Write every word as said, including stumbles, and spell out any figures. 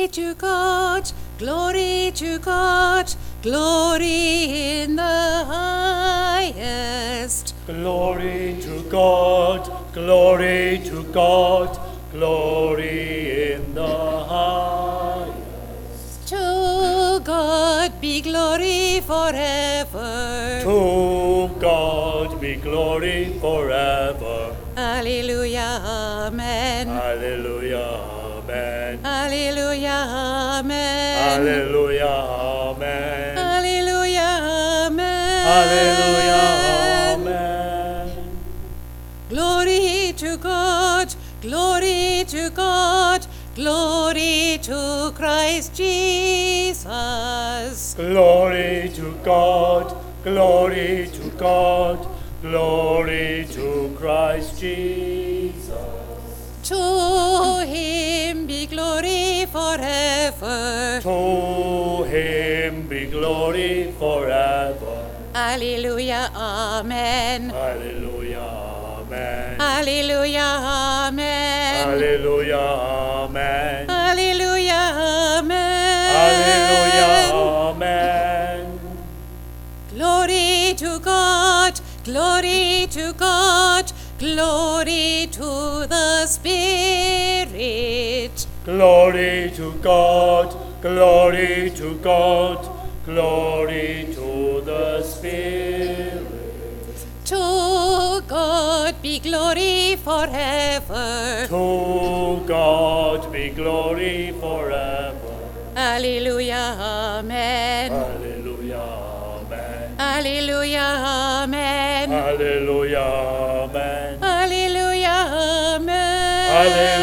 to God, glory to God, glory in the highest. Glory to God, glory to God, glory in the highest. To God be glory forever. To God be glory forever. Alleluia, amen. Hallelujah, amen. Alleluia, amen. Hallelujah, amen. Alleluia, amen. Hallelujah, amen. Glory to God, glory to God, glory to Christ Jesus. Glory to God, glory to God, glory to Christ Jesus. To him be glory forever. To him be glory forever. Alleluia, amen. Hallelujah, amen. Alleluia, amen. Hallelujah, amen. Alleluia, amen. Hallelujah, amen. Glory to God, glory to God, glory to the Spirit. Glory to God, glory to God, glory to the Spirit. To God be glory forever. To God be glory forever. Alleluia, amen. Hallelujah, amen. Alleluia, amen. Hallelujah, amen. Alleluia, amen. Hallelujah.